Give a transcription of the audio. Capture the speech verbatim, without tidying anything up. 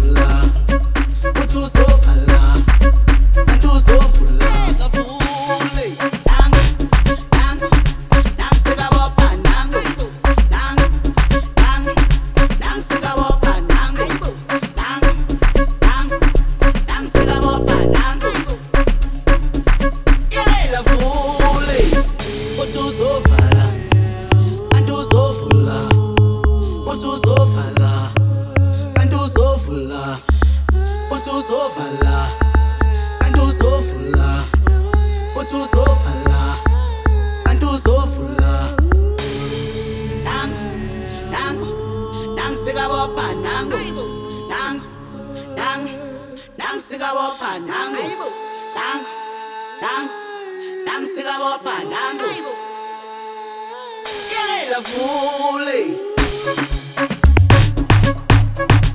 uzofula, uthi uzovala, kanti uzovula. Ngavule nangu, nangu, nangu sikabopha nangu, nangu, nangu, nangu sikabopha nangu, nangu, nangu, nangu sikabopha nangu. Yeah, ngavule, uthi uzovala, kanti uzovula, uthi uzovala, kanti uzovula, uthi uzovala, kanti uzovula, uthi uzovala, kanti uzovula. Nangu, nangu, nangu sikabopha nangu, nangu, nangu, nangu sikabopha nangu, nangu, nangu, nangu sikabopha nangu. Yeah, ngavule.